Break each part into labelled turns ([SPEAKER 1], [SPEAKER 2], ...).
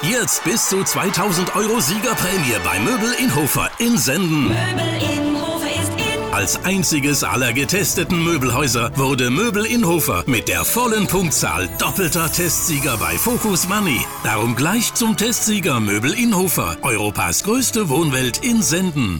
[SPEAKER 1] Jetzt bis zu 2000 Euro Siegerprämie bei Möbel in Hofer in Senden.
[SPEAKER 2] Möbel in Hofer ist in.
[SPEAKER 1] Als einziges aller getesteten Möbelhäuser wurde Möbel in Hofer mit der vollen Punktzahl doppelter Testsieger bei Focus Money. Darum gleich zum Testsieger Möbel in Hofer, Europas größte Wohnwelt in Senden.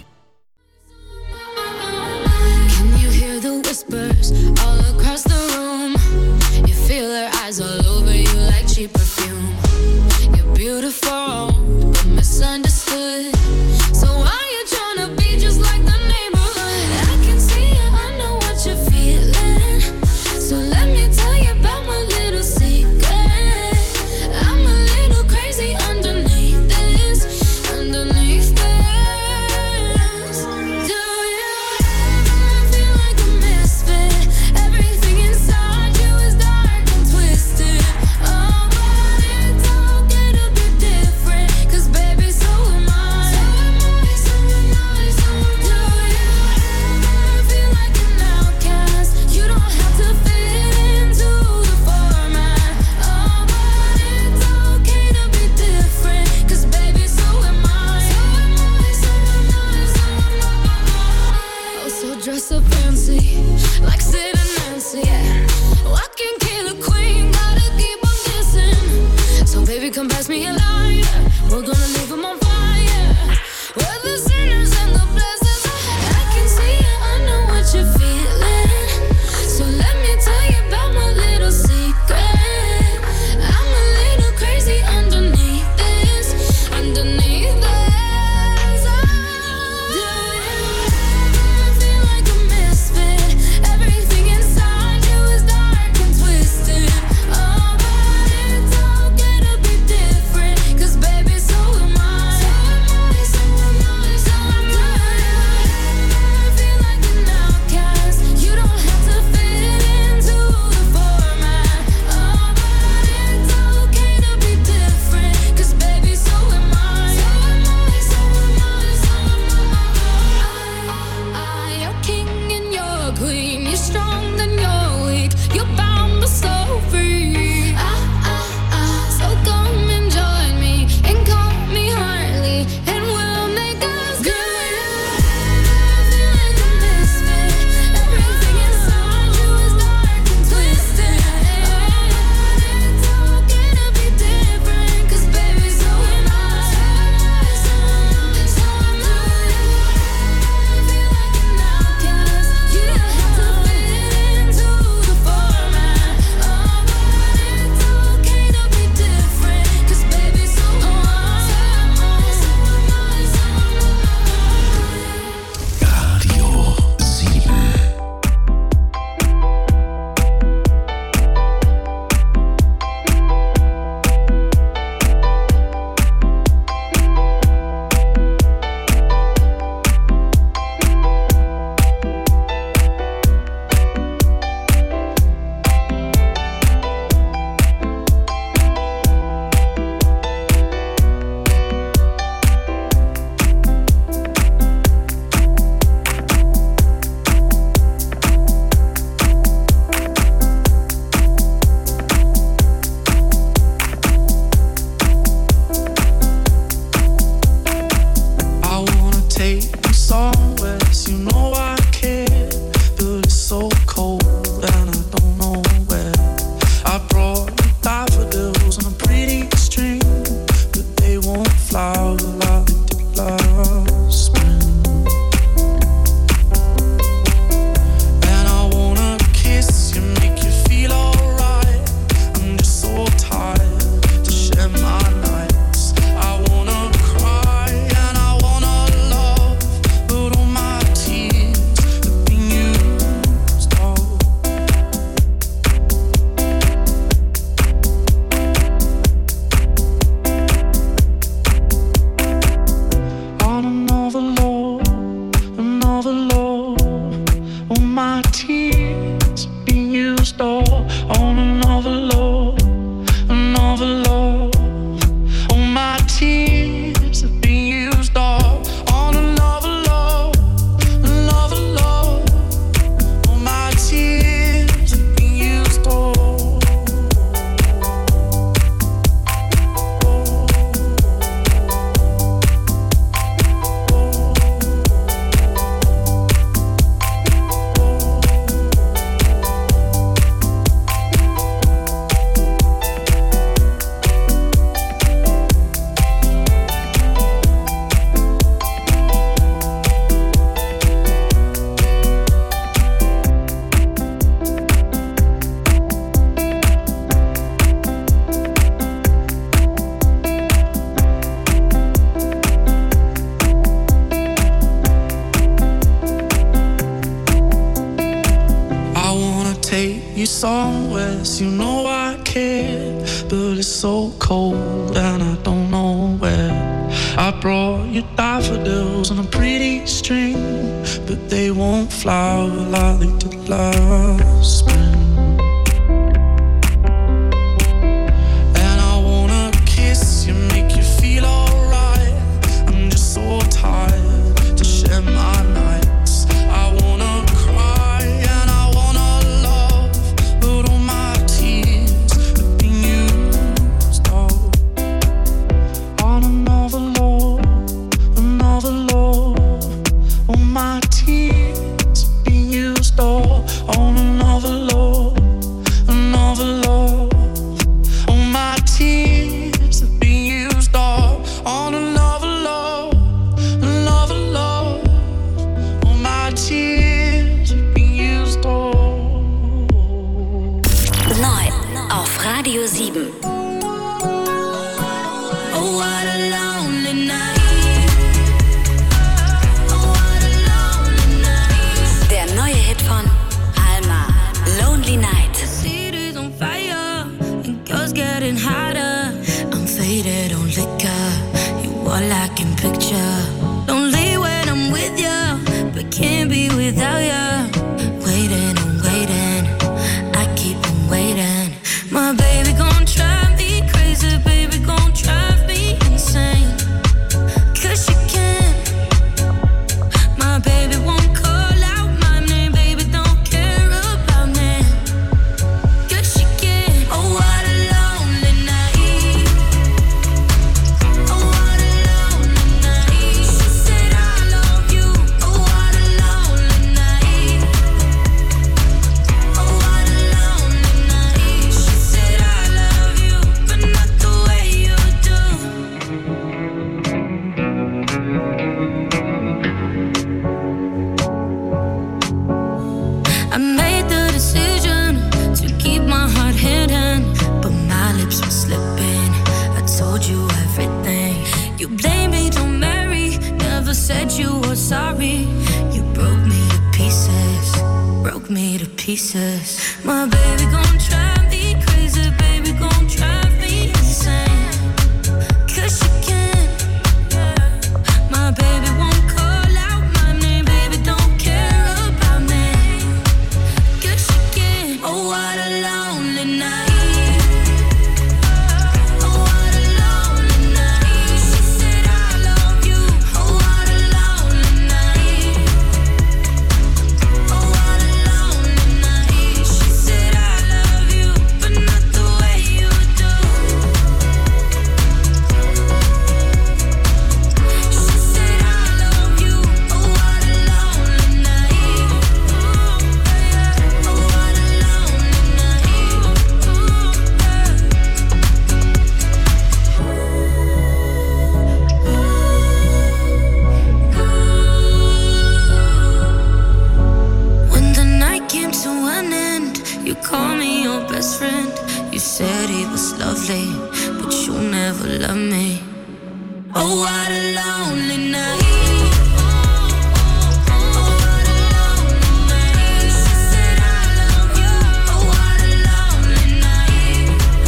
[SPEAKER 3] Can you hear the whispers all across the room? You feel their eyes all over you like cheap perfume. You're beautiful, but misunderstood. So why you tryna be just like the neighborhood? I can see it, I know what you're feeling. So let me tell you about my little secret. I'm a little crazy underneath this, underneath this.
[SPEAKER 4] you somewhere, so you know I care. But it's so cold and I don't know where. I brought you daffodils on a pretty string, but they won't flower like they did last spring. And I wanna kiss you, make you feel alright. I'm just so tired to share my nights. I wanna cry and I wanna love, but all my tears have been used up on another love, another love. All my tears have been used up on another love, another love. All my tears have been used up on another love, another love. All my tears have been used up.
[SPEAKER 2] Neu auf Radio 7.
[SPEAKER 3] Oh, what a lonely night. Oh, what a lonely night.
[SPEAKER 2] Der neue Hit von Alma, Lonely Night.
[SPEAKER 3] City's on fire and girls getting hotter. I'm faded on liquor, you all I can picture. Lonely when I'm with ya, but can't be without ya. Waiting and waiting, I keep on waiting. My baby gon' drive me crazy, baby gon' drive me insane. 'Cause she can. My baby won't call out my name, baby don't care about me. 'Cause she can. Oh, what a lonely night. Oh, what a lonely night. She said I love you. Oh, what a lonely night. Oh, what a lonely night. She said I love you, but not the way you do. I made the decision to keep my heart hidden, but my lips were slipping. I told you everything. You blamed me, don't marry. Never said you were sorry. You broke me to pieces. Broke me to pieces. My baby gon' drive me crazy. Baby gon' drive me insane. 'Cause she can. My baby won't call out my name. Baby don't care about me. 'Cause she can. Oh, what a lonely night. Oh, what a lonely night. She said I love you. Oh, what a lonely night. Oh, what a lonely night. She said I love you, but not the way you do. She said I love you. Oh, what a lonely night. Oh, what a lonely night. When the night came to an end, you called me your best friend. You said he was lovely, but you never loved me. Oh, what a lonely night. Oh, what a lonely night. She said I love you. Oh, what a lonely night.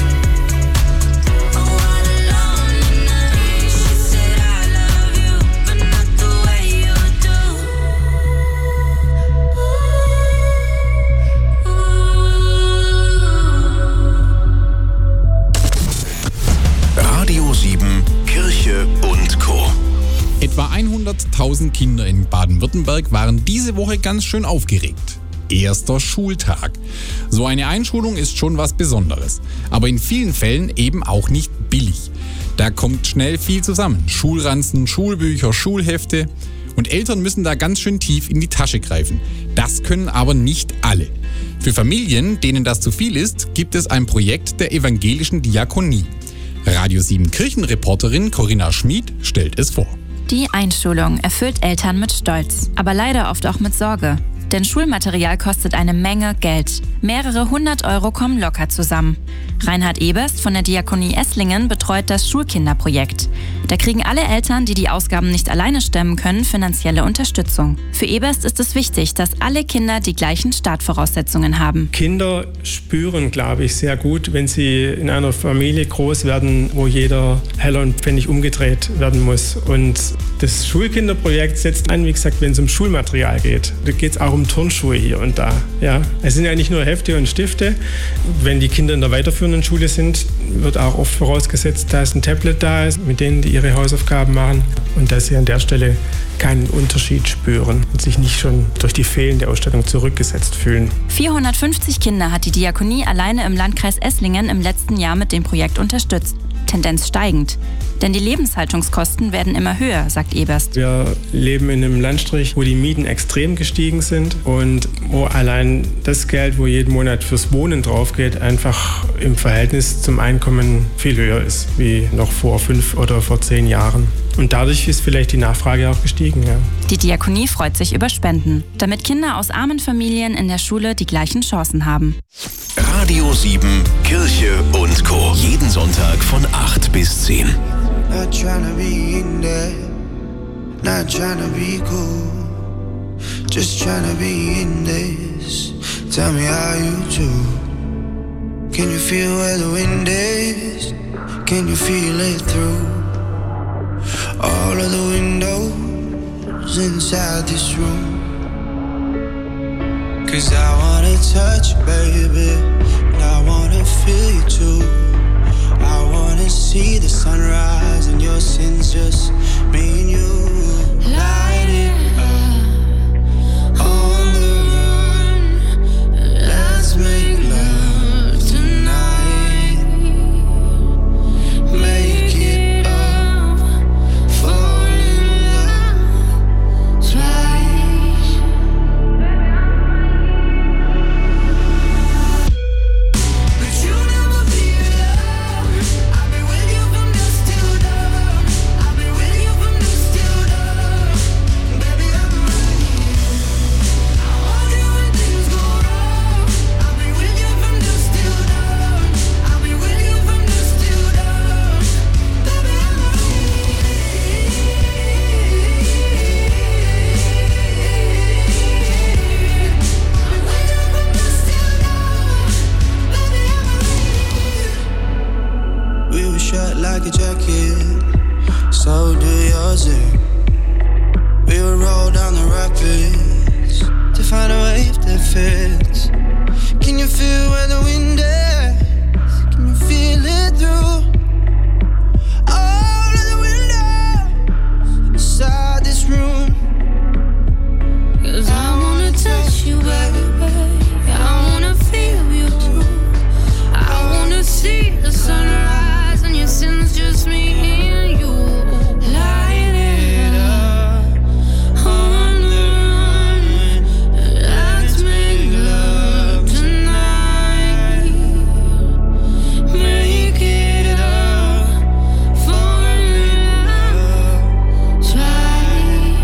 [SPEAKER 3] Oh, what a lonely night. She said I love you, but not the way you do.
[SPEAKER 1] Radio 7, Kirche und Co.
[SPEAKER 5] Etwa 100.000 Kinder in Baden-Württemberg waren diese Woche ganz schön aufgeregt. Erster Schultag. So eine Einschulung ist schon was Besonderes, aber in vielen Fällen eben auch nicht billig. Da kommt schnell viel zusammen. Schulranzen, Schulbücher, Schulhefte. Und Eltern müssen da ganz schön tief in die Tasche greifen. Das können aber nicht alle. Für Familien, denen das zu viel ist, gibt es ein Projekt der evangelischen Diakonie. Radio 7 Kirchenreporterin Corinna Schmid stellt es vor.
[SPEAKER 6] Die Einschulung erfüllt Eltern mit Stolz, aber leider oft auch mit Sorge. Denn Schulmaterial kostet eine Menge Geld. Mehrere 100 € kommen locker zusammen. Reinhard Eberst von der Diakonie Esslingen betreut das Schulkinderprojekt. Da kriegen alle Eltern, die die Ausgaben nicht alleine stemmen können, finanzielle Unterstützung. Für Eberst ist es wichtig, dass alle Kinder die gleichen Startvoraussetzungen haben.
[SPEAKER 7] Kinder spüren, glaube ich, sehr gut, wenn sie in einer Familie groß werden, wo jeder Heller und Pfennig umgedreht werden muss. Und das Schulkinderprojekt setzt an, wie gesagt, wenn es um Schulmaterial geht. Da geht es auch um Turnschuhe hier und da. Ja? Es sind ja nicht nur Hefte und Stifte. Wenn die Kinder in der weiterführenden Schule sind, wird auch oft vorausgesetzt, dass ein Tablet da ist, mit denen die ihre Hausaufgaben machen und dass sie an der Stelle keinen Unterschied spüren und sich nicht schon durch die fehlende Ausstattung zurückgesetzt fühlen.
[SPEAKER 6] 450 Kinder hat die Diakonie alleine im Landkreis Esslingen im letzten Jahr mit dem Projekt unterstützt. Tendenz steigend. Denn die Lebenshaltungskosten werden immer höher, sagt Eberst.
[SPEAKER 7] Wir leben in einem Landstrich, wo die Mieten extrem gestiegen sind und wo allein das Geld, wo jeden Monat fürs Wohnen draufgeht, einfach im Verhältnis zum Einkommen viel höher ist, wie noch vor 5 oder vor 10 Jahren. Und dadurch ist vielleicht die Nachfrage auch gestiegen, ja.
[SPEAKER 6] Die Diakonie freut sich über Spenden, damit Kinder aus armen Familien in der Schule die gleichen Chancen haben.
[SPEAKER 1] Radio 7, Kirche und Co. Jeden Sonntag von 8 bis 10.
[SPEAKER 8] Not tryna be in there, not tryna be cool, just tryna be in this. Tell me how you do. Can you feel where the wind is? Can you feel it through all of the windows inside this room? 'Cause I wanna touch you, baby, and I wanna feel you too. I wanna see the sunrise and your sins, just me and you. Light it up on the run. Let's make love tonight. Make it up, fall in love twice. But you never be alone. I've been with you from dusk till dawn. I've been with you from dusk till dawn. Baby, I'm right here. I want you when things go wrong. I've been with you from dusk till dawn. I've been with you from dusk till dawn. Baby, I'm right here. We were shut like a jacket, so do yours. We would roll down the rapids to find a wave that fits. Can you feel where the wind is? Can you feel it through all of the windows inside this room? 'Cause I wanna touch you, baby. I wanna feel you too. I wanna see the sunrise and your sins, just me and you. Light it up on the run. Let's make love tonight. Make it up, fall in love twice.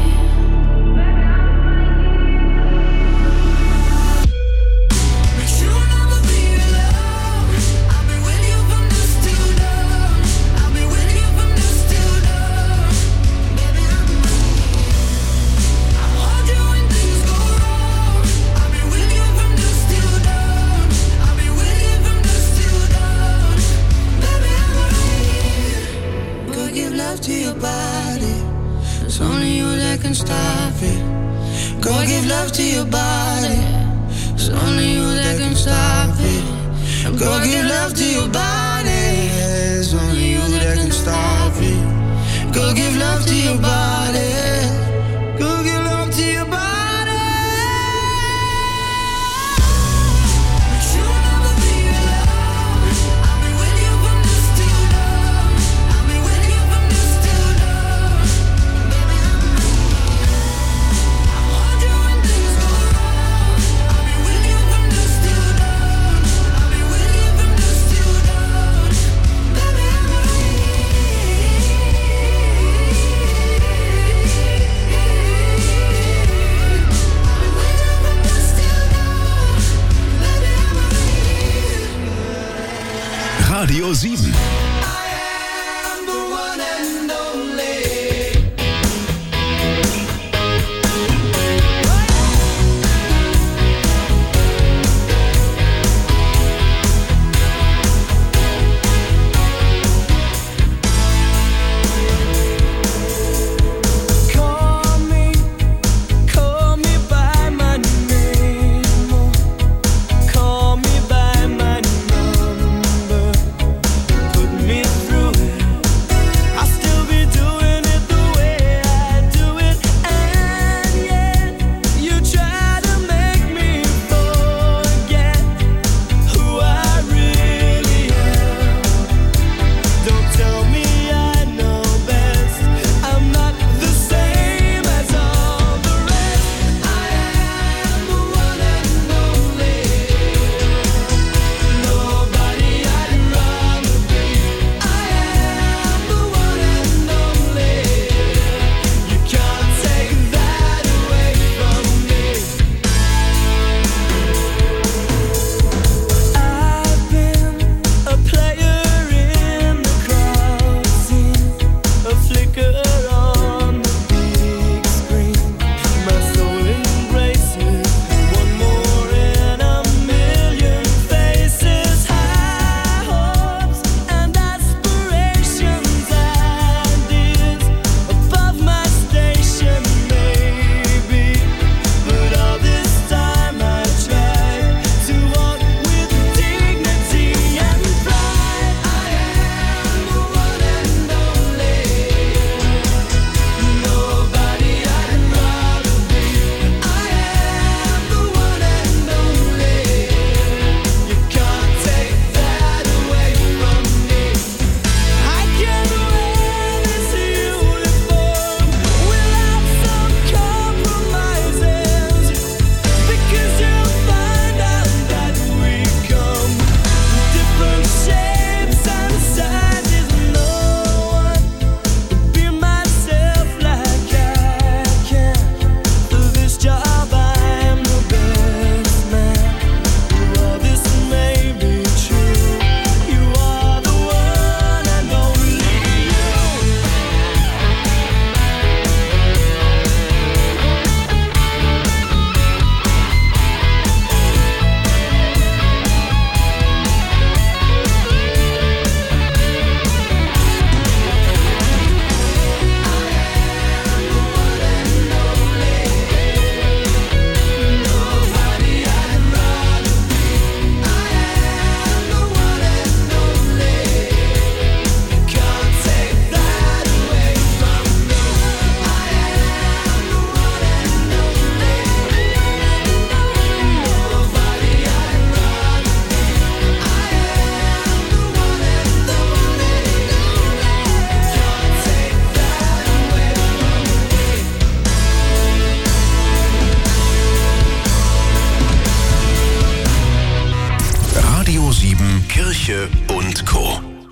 [SPEAKER 8] But you never be alone. I've been with you from dusk till dawn. I've been with you from dusk till dawn. Baby, I'm right here. I want you when things go wrong. I've been with you from dusk till dawn. I've been with you from dusk till dawn. Baby, I'm right here. Go give love to your body. It's only you that can stop it. Go give love to your body. It's only you that can stop it. Go give love to your body. It's only you that can stop it. Go give love to your body. Go give love to your body. But you never be alone. I've been with you from dusk till dawn. I've been with you from dusk till dawn. Baby, I'm right here. I want you when things go wrong. I've been with you from dusk till dawn. I've been with you from dusk till dawn. Baby, I'm right here.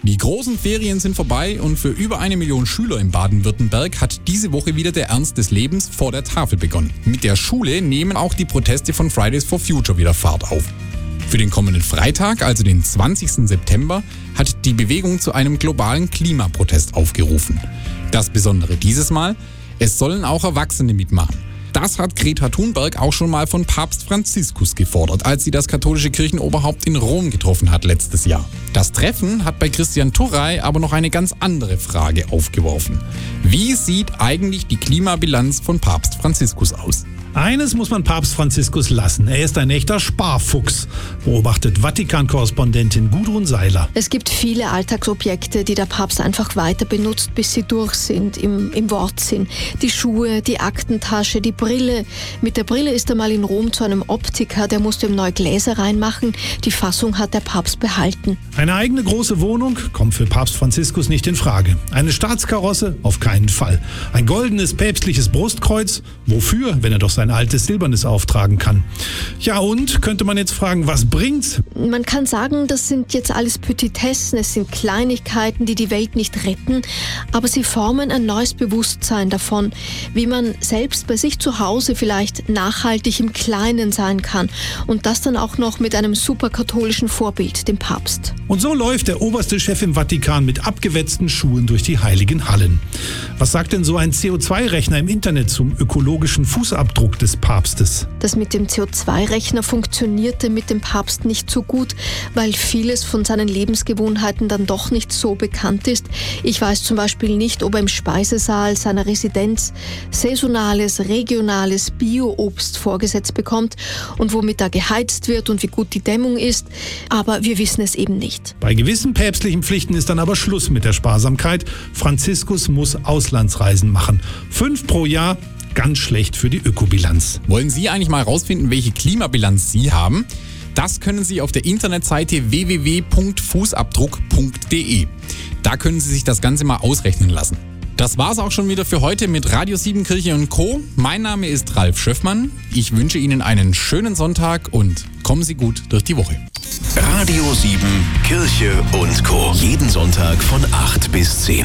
[SPEAKER 5] Die großen Ferien sind vorbei und für über 1 Million Schüler in Baden-Württemberg hat diese Woche wieder der Ernst des Lebens vor der Tafel begonnen. Mit der Schule nehmen auch die Proteste von Fridays for Future wieder Fahrt auf. Für den kommenden Freitag, also den 20. September, hat die Bewegung zu einem globalen Klimaprotest aufgerufen. Das Besondere dieses Mal, es sollen auch Erwachsene mitmachen. Das hat Greta Thunberg auch schon mal von Papst Franziskus gefordert, als sie das katholische Kirchenoberhaupt in Rom getroffen hat letztes Jahr. Das Treffen hat bei Christian Turrey aber noch eine ganz andere Frage aufgeworfen. Wie sieht eigentlich die Klimabilanz von Papst Franziskus aus?
[SPEAKER 9] Eines muss man Papst Franziskus lassen. Er ist ein echter Sparfuchs, beobachtet Vatikan-Korrespondentin Gudrun Seiler.
[SPEAKER 10] Es gibt viele Alltagsobjekte, die der Papst einfach weiter benutzt, bis sie durch sind, im Wortsinn. Die Schuhe, die Aktentasche, die Brille. Mit der Brille ist er mal in Rom zu einem Optiker, der musste ihm neue Gläser reinmachen. Die Fassung hat der Papst behalten.
[SPEAKER 9] Eine eigene große Wohnung kommt für Papst Franziskus nicht in Frage. Eine Staatskarosse? Auf keinen Fall. Ein goldenes päpstliches Brustkreuz? Wofür, wenn er doch sein altes silbernes auftragen kann? Ja, und, könnte man jetzt fragen, was bringt's?
[SPEAKER 10] Man kann sagen, das sind jetzt alles Petitessen, es sind Kleinigkeiten, die die Welt nicht retten, aber sie formen ein neues Bewusstsein davon, wie man selbst bei sich zu Hause vielleicht nachhaltig im Kleinen sein kann und das dann auch noch mit einem superkatholischen Vorbild, dem Papst.
[SPEAKER 9] Und so läuft der oberste Chef im Vatikan mit abgewetzten Schuhen durch die heiligen Hallen. Was sagt denn so ein CO2-Rechner im Internet zum ökologischen Fußabdruck des Papstes?
[SPEAKER 10] Das mit dem CO2-Rechner funktionierte mit dem Papst nicht so gut, weil vieles von seinen Lebensgewohnheiten dann doch nicht so bekannt ist. Ich weiß zum Beispiel nicht, ob er im Speisesaal seiner Residenz saisonales, regionales Bio-Obst vorgesetzt bekommt und womit da geheizt wird und wie gut die Dämmung ist. Aber wir wissen es eben nicht.
[SPEAKER 9] Bei gewissen päpstlichen Pflichten ist dann aber Schluss mit der Sparsamkeit. Franziskus muss Auslandsreisen machen. 5 pro Jahr. Ganz schlecht für die Ökobilanz.
[SPEAKER 5] Wollen Sie eigentlich mal rausfinden, welche Klimabilanz Sie haben? Das können Sie auf der Internetseite www.fußabdruck.de. Da können Sie sich das Ganze mal ausrechnen lassen. Das war's auch schon wieder für heute mit Radio 7 Kirche und Co. Mein Name ist Ralf Schöffmann. Ich wünsche Ihnen einen schönen Sonntag und kommen Sie gut durch die Woche.
[SPEAKER 1] Radio 7 Kirche und Co. Jeden Sonntag von 8 bis 10.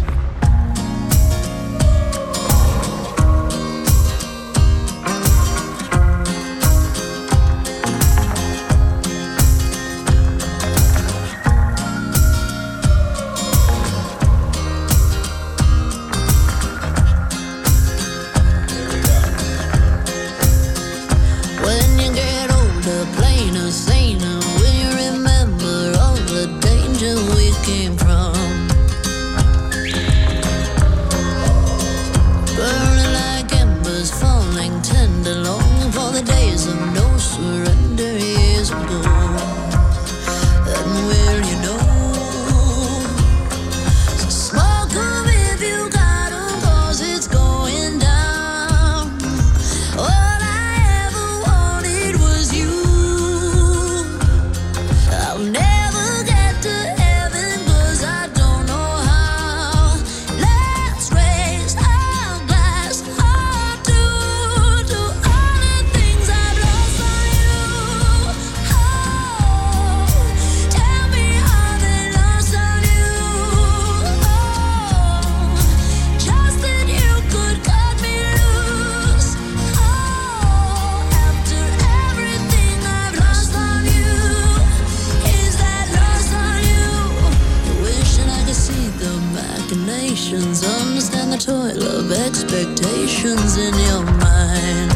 [SPEAKER 8] When you get older, plainer, saner, will you remember all the danger we came from? Burning like embers, falling tender, longing for the days of no surrender years ago. And will you know? So smoke 'em if you got 'em, 'cause it's going down. All I ever wanted was you. I'll never get to heaven 'cause I don't know how. Let's raise our glass all to all the things I've lost on you. Oh, tell me how they lost on you. Oh, just that you could cut me loose. Oh, after everything I've lost on you, is that lost on you? Wishing I could see the machinations, understand the toil of expectations in your mind.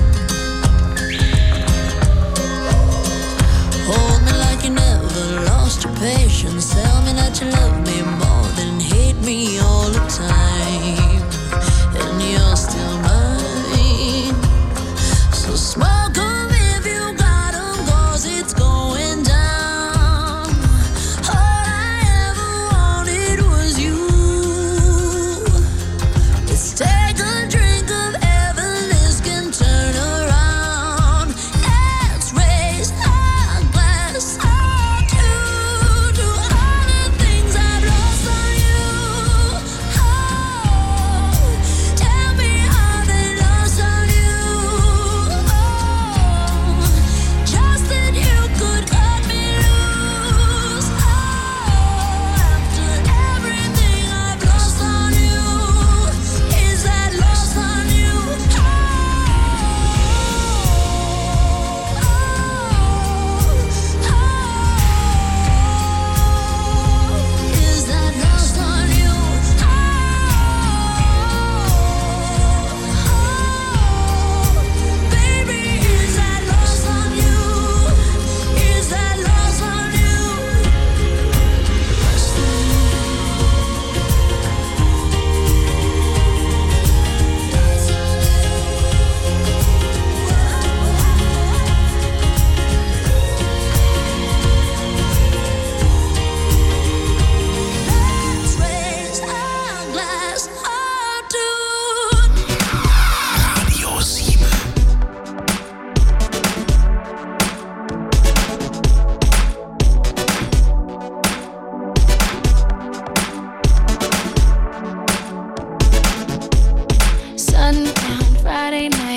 [SPEAKER 8] Hold me like you never lost your patience. Tell me that you love me more than hate me all the time. And you're still mine. So smoke 'em if you got 'em, 'cause it's going down. All I ever wanted was you. Let's take a drink of heaven, this can turn around. Let's raise our glass all to all the things I've lost on you.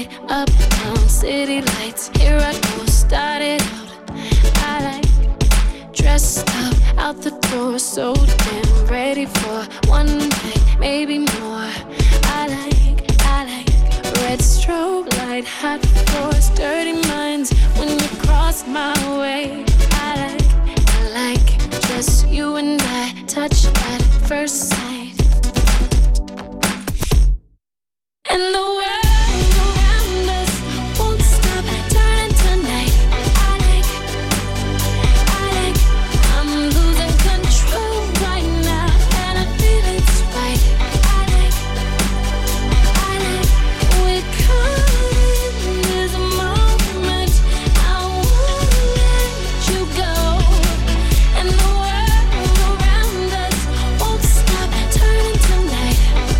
[SPEAKER 3] night, uptown city lights. Here I go, started out. I like dressed up out the door, so damn ready for one night, maybe more. I like red strobe light, hot floors, dirty minds when you cross my way. I like just you and I, touch at first sight. And the world around us won't stop turning tonight. I like, I'm losing control right now, and I feel it's right. I like, we're caught in this moment. I won't let you go. And the world around us won't stop turning tonight.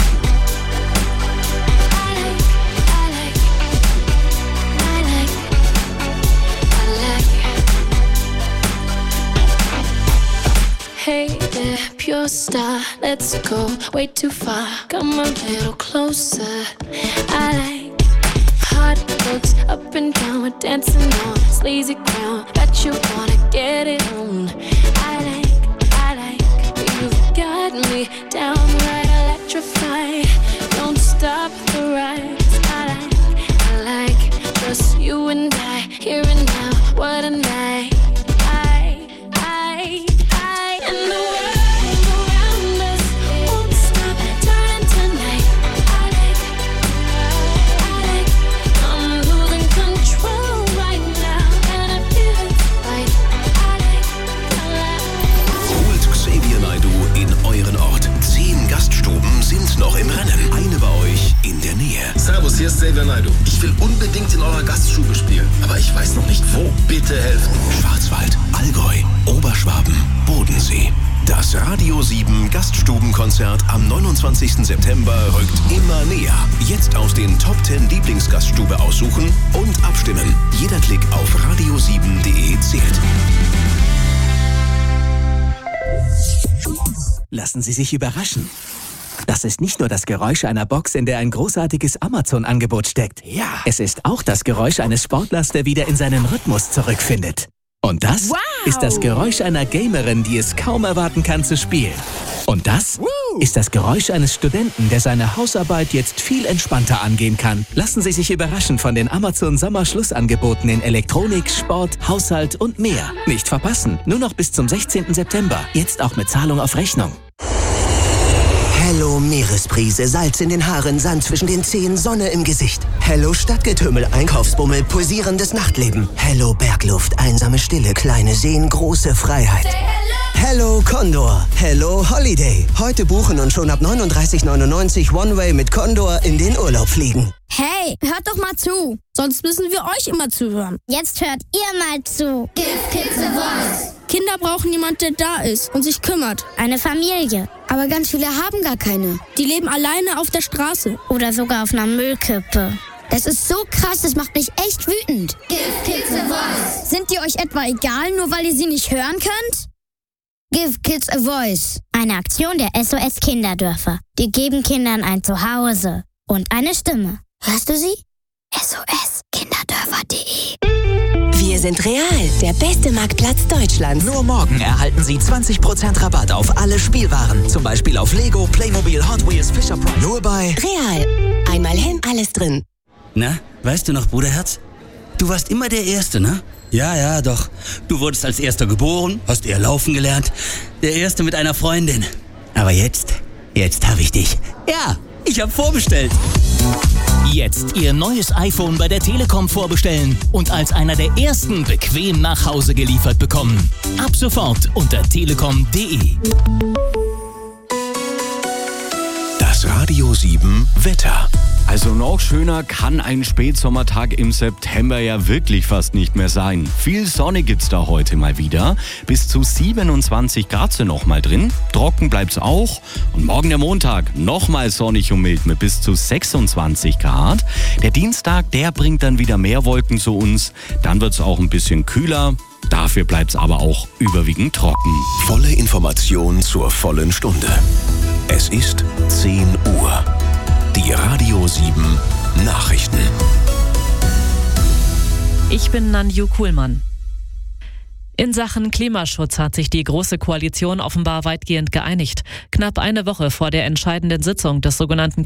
[SPEAKER 3] Hey there, pure star, let's go way too far. Come a little closer. I like hot looks up and down, we're dancing on sleazy ground. Bet you wanna get it on. I like, you've got me downright electrified. Don't stop the rise. I like just you and I, here and now. What a night. And the world around us won't stop turning tonight. I like, I'm losing control right now, and I feel it's right. I like.
[SPEAKER 11] Holt Xavier Naidoo in euren Ort. 10 Gaststuben sind noch im Rennen. Eine bei euch in der Nähe.
[SPEAKER 12] Servus, hier ist Xavier Naidoo. Ich will unbedingt in eurer Gaststube spielen, aber ich weiß noch nicht wo. Bitte helfen.
[SPEAKER 11] Schwarzwald, Allgäu, Oberschwaben, Bodensee. Das Radio 7 Gaststubenkonzert am 29. September rückt immer näher. Jetzt aus den Top 10 Lieblingsgaststube aussuchen und abstimmen. Jeder Klick auf radio7.de zählt.
[SPEAKER 13] Lassen Sie sich überraschen. Das ist nicht nur das Geräusch einer Box, in der ein großartiges Amazon-Angebot steckt. Ja. Es ist auch das Geräusch eines Sportlers, der wieder in seinen Rhythmus zurückfindet. Und das ist das Geräusch einer Gamerin, die es kaum erwarten kann zu spielen. Und das ist das Geräusch eines Studenten, der seine Hausarbeit jetzt viel entspannter angehen kann. Lassen Sie sich überraschen von den Amazon-Sommer-Schlussangeboten in Elektronik, Sport, Haushalt und mehr. Nicht verpassen, nur noch bis zum 16. September. Jetzt auch mit Zahlung auf Rechnung.
[SPEAKER 14] Hello Meeresprise, Salz in den Haaren, Sand zwischen den Zehen, Sonne im Gesicht. Hello Stadtgetümmel, Einkaufsbummel, pulsierendes Nachtleben. Hello Bergluft, einsame Stille, kleine Seen, große Freiheit. Hello Condor, Hello Holiday. Heute buchen und schon ab 39,99 One-Way mit Condor in den Urlaub fliegen.
[SPEAKER 15] Hey, hört doch mal zu. Sonst müssen wir euch immer zuhören.
[SPEAKER 16] Jetzt hört ihr mal zu.
[SPEAKER 15] Give Kids a Voice. Kinder brauchen jemanden, der da ist und sich kümmert.
[SPEAKER 16] Eine Familie.
[SPEAKER 15] Aber ganz viele haben gar keine. Die leben alleine auf der Straße.
[SPEAKER 16] Oder sogar auf einer Müllkippe.
[SPEAKER 15] Das ist so krass, das macht mich echt wütend.
[SPEAKER 16] Give Kids a Voice.
[SPEAKER 15] Sind die euch etwa egal, nur weil ihr sie nicht hören könnt? Give Kids a Voice.
[SPEAKER 16] Eine Aktion der SOS Kinderdörfer. Die geben Kindern ein Zuhause und eine Stimme.
[SPEAKER 15] Hörst du sie?
[SPEAKER 16] SOSkinderdörfer.de.
[SPEAKER 17] Wir sind Real, der beste Marktplatz Deutschlands.
[SPEAKER 13] Nur morgen erhalten Sie 20% Rabatt auf alle Spielwaren. Zum Beispiel auf Lego, Playmobil, Hot Wheels, Fisher-Price.
[SPEAKER 17] Nur bei Real. Einmal hin, alles drin.
[SPEAKER 18] Na, weißt du noch, Bruderherz? Du warst immer der Erste, ne? Ja, doch. Du wurdest als Erster geboren, hast eher laufen gelernt. Der Erste mit einer Freundin. Aber jetzt habe ich dich. Ja, ich habe vorbestellt.
[SPEAKER 19] Jetzt Ihr neues iPhone bei der Telekom vorbestellen und als einer der ersten bequem nach Hause geliefert bekommen. Ab sofort unter telekom.de.
[SPEAKER 11] Das Radio 7 Wetter.
[SPEAKER 20] Also noch schöner kann ein Spätsommertag im September ja wirklich fast nicht mehr sein. Viel Sonne gibt's da heute mal wieder. Bis zu 27 Grad sind noch mal drin. Trocken bleibt's auch. Und morgen der Montag nochmal sonnig und mild mit bis zu 26 Grad. Der Dienstag, der bringt dann wieder mehr Wolken zu uns. Dann wird's auch ein bisschen kühler. Dafür bleibt's aber auch überwiegend trocken.
[SPEAKER 11] Volle Information zur vollen Stunde. Es ist 10 Uhr. Die Radio 7 Nachrichten.
[SPEAKER 21] Ich bin Nanju Kuhlmann. In Sachen Klimaschutz hat sich die Große Koalition offenbar weitgehend geeinigt. Knapp eine Woche vor der entscheidenden Sitzung des sogenannten